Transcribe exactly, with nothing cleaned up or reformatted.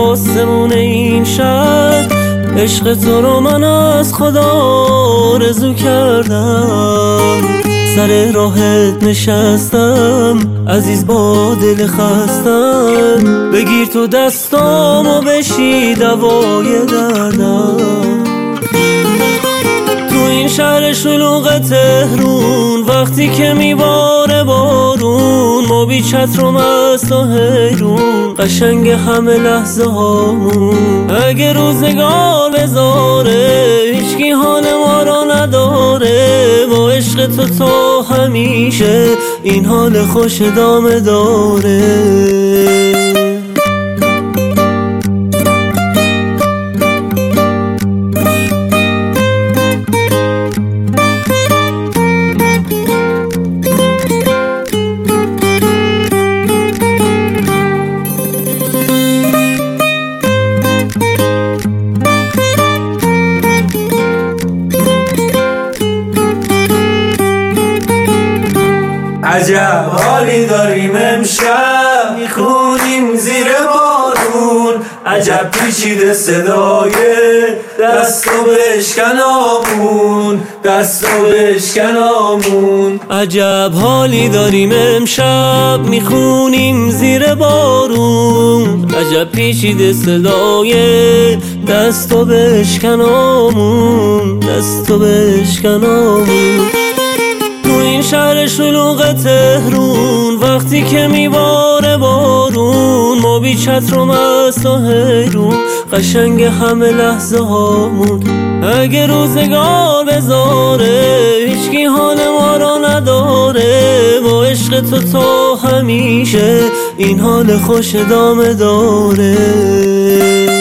آسمون این شهر، عشق تو رو من از خدا آرزو کردم. سر راهت نشستم عزیز با دل خستم، بگیر تو دستام و بشی دوای دردم. تو این شهر شلوغ تهرون وقتی که میباره بارون، ما بی چتر و مست و حیرون، قشنگ همه لحظه هامون. اگه روزگار بذاره هیچکی حال ما رو نداره، با عشق تو تا همیشه این حال خوش ادامه داره. عجب حالی داریم امشب، میخونیم زیر بارون. عجب پیچیده صدای دست و بشکنامون، دست و بشکنامون. عجب حالی داریم امشب، میخونیم زیر بارون. عجب پیچیده صدای دست و بشکنامون، دست و بشکنامون. این شهر شلوغ تهرون وقتی که میباره بارون، ما بی چتر و مست و حیرون، قشنگ همه لحظه هامون. اگه روزگار بذاره هیچکی حال ما رو نداره، با عشق تو تا همیشه این حال خوش ادامه داره.